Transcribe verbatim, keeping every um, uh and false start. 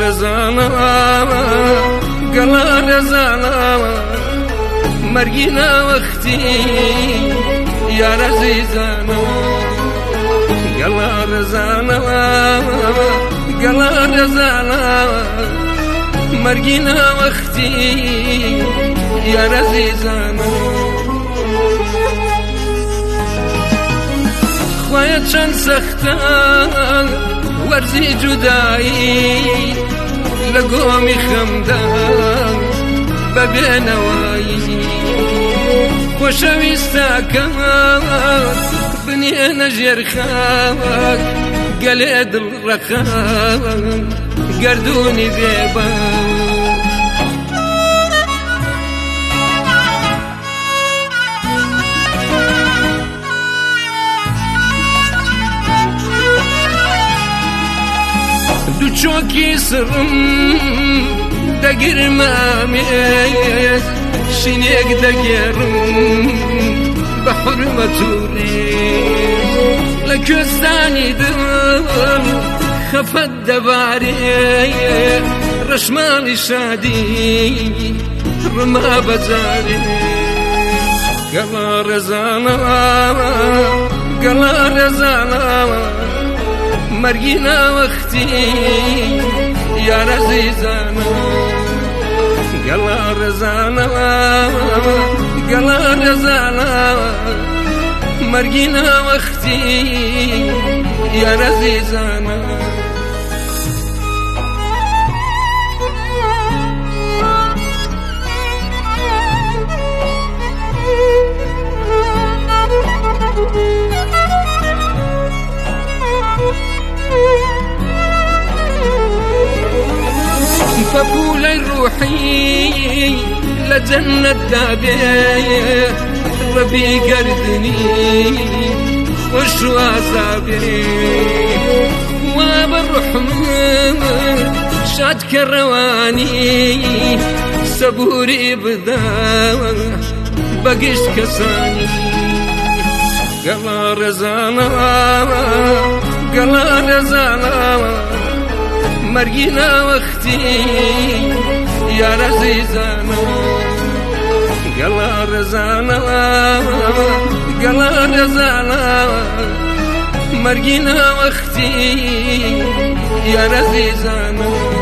رزانا قلا رزانا مرقنا وقتي يا رزيزانا قلا رزانا قلا رزانا مرقنا وقتي يا رزيزانا خويا چند سختا ورزی جدایی لقومی خمدان ببینوایی خوشویستا کمات بنی نجر خاک گلی دل رخان گردونی بیبان دو چوکی سرم دگر مامیز شنیک دگرم بحرمتوری لکستانی دل خفت دباری رشمال شادی رما بزاری قلا رزانا قلا رزانا مرقنا وقتي يا رزيزانا قلا رزانا قلا رزانا مرقنا وقتي يا رزيزانا فبولي روحي لجنة دابي ربي قردني وشو عذابي وبالرحمن شاد كرواني صبوري بدا بقيش كساني قلا رزانا قلا رزانا مرقنا وقتي يا رزيزانا قلا رزانا قلا رزانا مرقنا وقتي يا رزيزانا